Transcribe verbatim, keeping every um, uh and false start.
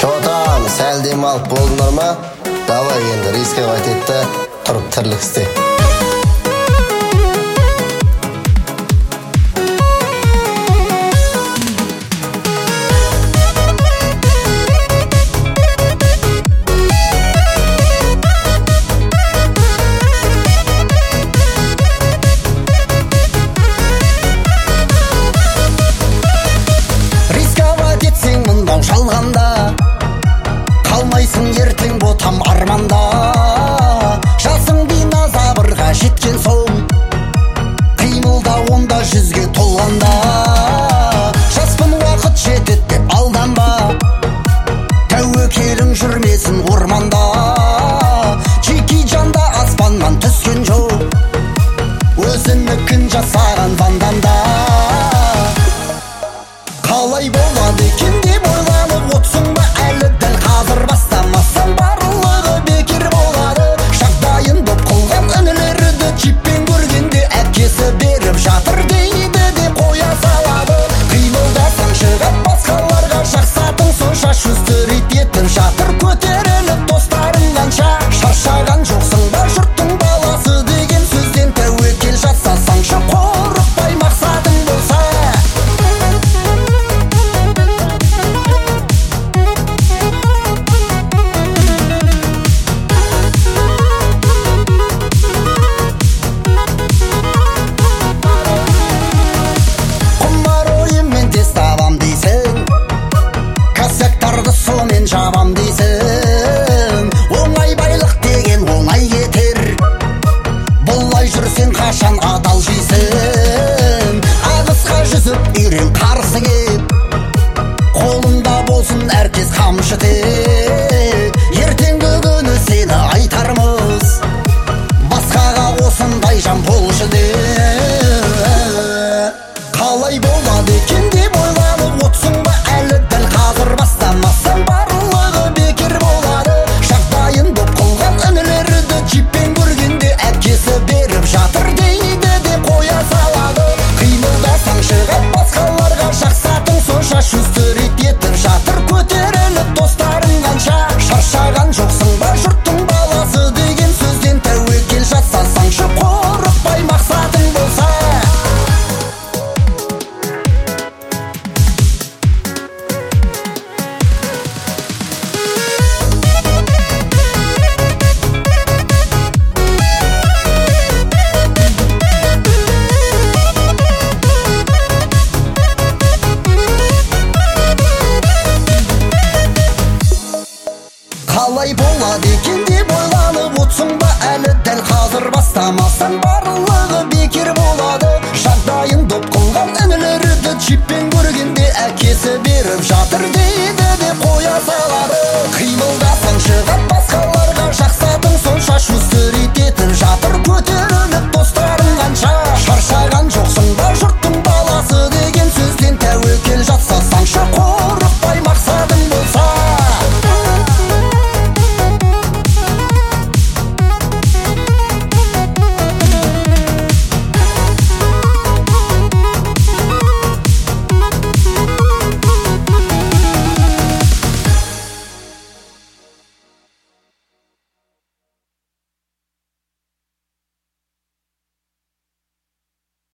Шотан, сәл демалып болдыңдар ма? Давай енді рисковать етті, тұрып тірлік істе. Жалғанда қалмайсың ертең ботам арманда, жасың динозаврға жеткен соң қимылда онда жүзге толғанда. Жаспын уақыт жетет деп алданба, тәуекелің жүрмесін орманда. Джеки Чанда аспаннан түскен жоқ, өзінікін жасаған ванданда. Қалай болады екен деп ойланып отсың ба әлі? Дәл қазір бастамасаң барлығы бекер болады. Жағдайын боп қылған інілерді чиппен көргенде әкесі беріп жатыр дейді деп қоя салады. Қимылдасаң шығып басқаларға жақсатың сонша, шүстірет етіп жатыр көтеріліп достарың қанша. Шаршаған жоқсың ба жұрттың баласы деген сөзден тәуекел жасасаңшы, қорықпай мақсатың болса. Сомен жабам дейсің, оңай байлық деген оңай кетер. Бұлай жүрсең қашан адал жейсің. Ағысқа жүзіп үйрен қарсы кеп, қолыңда болсын әркез қамшы тек. Ертеңгі күні сені айтармыз, басқаға осындай жан болшы деп. Қалай болады екен деп ойланып отсың ба әлі? Дәл қазір бастамасаң барлығы бекер болады. Жағдайын боп қылған інілерді чиппен көргенде әкесі беріп жатыр дейді деп қоя салады. Қимылдасаң шығып басқаларға жақсатың сонша, шүстірет етіп жатыр көтеріліп достарың қанша. Шаршаған жоқсың ба жұрттың баласы деген сөзден тәуекел жасасаңшы, қорықпай мақсатың болса. Қалай болады екен деп ойланып отсың ба әлі? Дәл қазір бастамасаң барлығы бекер болады. Жағдайын доп қылған інілерді чиппен көргенде әкесі беріп жатыр